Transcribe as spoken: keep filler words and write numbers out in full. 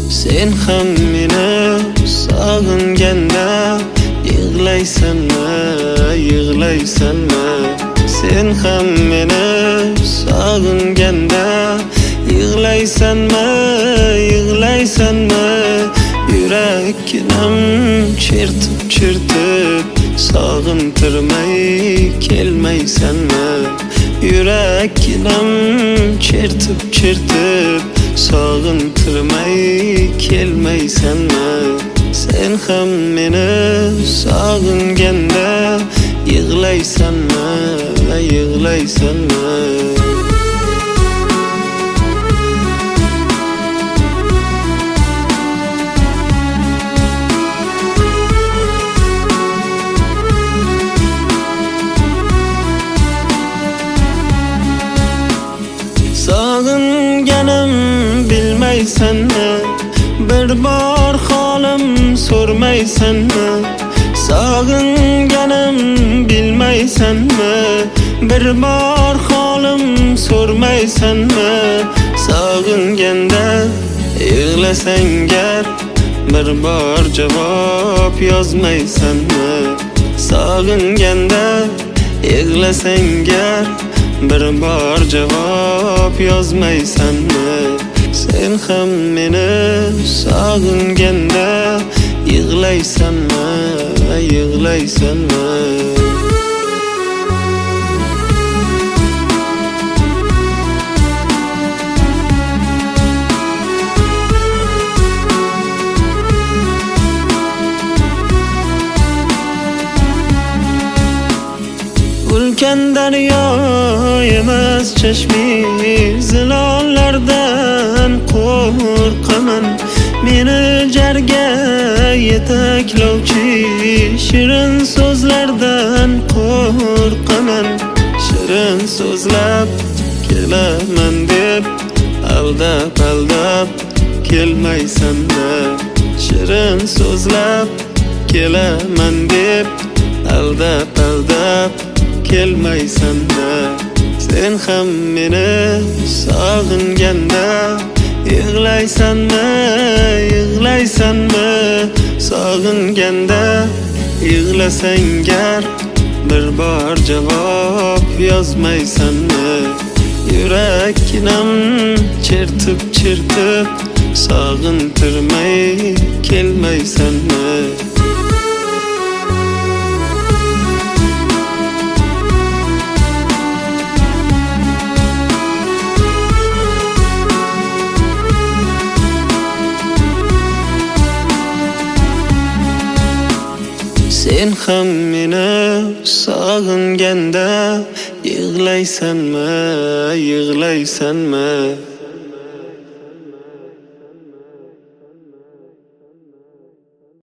Sen ham meni sog'inganda yig'laysanmi, yig'laysanmi? Sen ham meni sog'inganda yig'laysanmi, yig'laysanmi? Yurakkinam chertib chertib sog'intirmay kelmaysanmi? Yurakkinam chertib chertib sog'intirmay kelmaysanmi? Sen ham meni sog'inganda yig'laysanmi, yig'laysanmi? Sog'inganim bilmaysanmi? Bir bor holim so'rmaysanmi? Sog'inganim bilmaysanmi? Bir bor holim so'rmaysanmi? Sog'inganda yig'lasang gar bir bor javob yozmaysanmi? Sog'inganda yig'lasang gar bir bor javob yozmaysanmi? Sen ham meni sog'inganda yig'laysanmi, yig'laysanmi? Ulkan daryo emas chashmi zilollardan qo'rqaman. Meni jarga yetaklovchi shirin so'zlardan qo'rqaman. Shirin so'zlab kelaman deb aldab aldab kelmaysan-da. Shirin so'zlab kelaman deb aldab aldab kelmaysan-da. Sen ham meni sog'inganda yig'laysanmi, yig'laysanmi? Sog'inganda yig'lasang gar bir bor javob yozmaysanmi? Yurakkinam chertib chertib sog'intirmay kelmaysanmi? Sen ham meni sog'inganda yig'laysanmi, yig'laysanmi?